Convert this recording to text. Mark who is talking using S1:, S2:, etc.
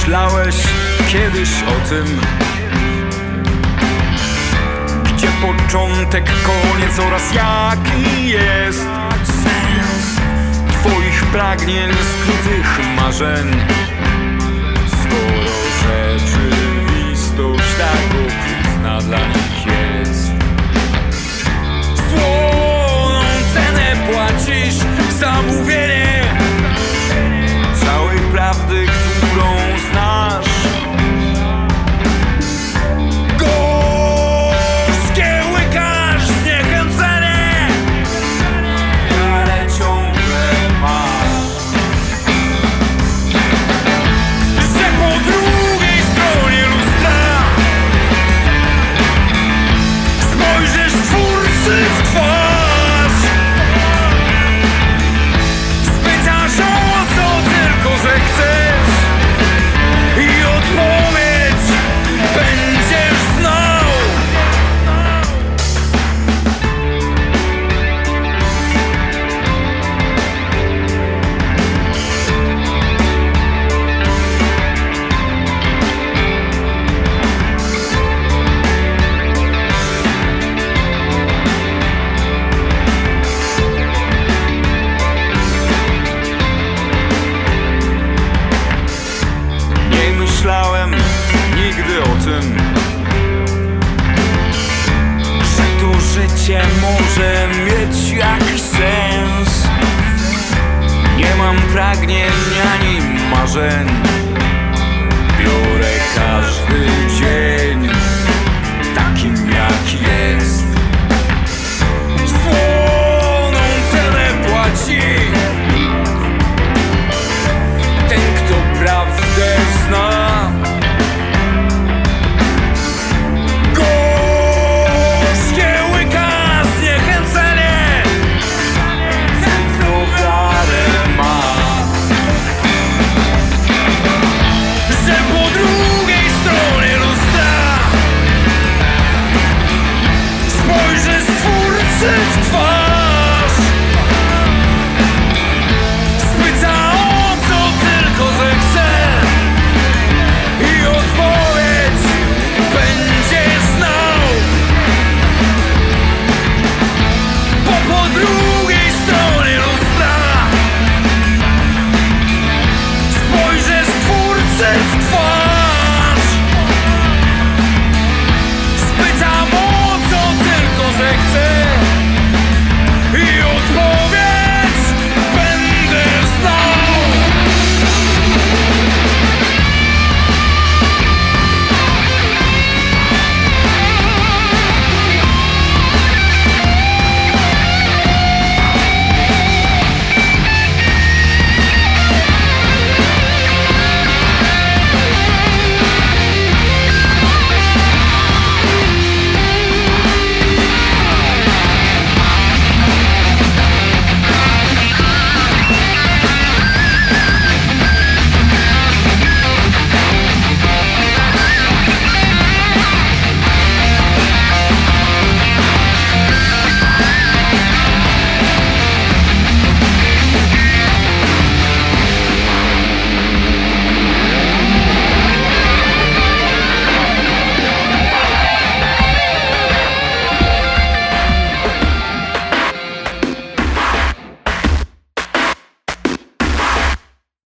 S1: myślałeś kiedyś o tym? Gdzie początek, koniec oraz jaki jest sens twoich pragnień, skrytych marzeń? Skoro rzeczywistość tak okrutna dla nich jest, słoną cenę płacisz za mówienie całej prawdy, którą znasz. Gorzkie łykasz zniechęcenie, ale ciągle masz, że po drugiej stronie lustra spojrzysz twórcy w twarz, spytasz o co tylko zechcesz i odpowiedź będziesz znał. Nie myślałem nigdy o tym, że to życie może mieć jakiś sens. Nie mam pragnień ani marzeń, biorę każdy dzień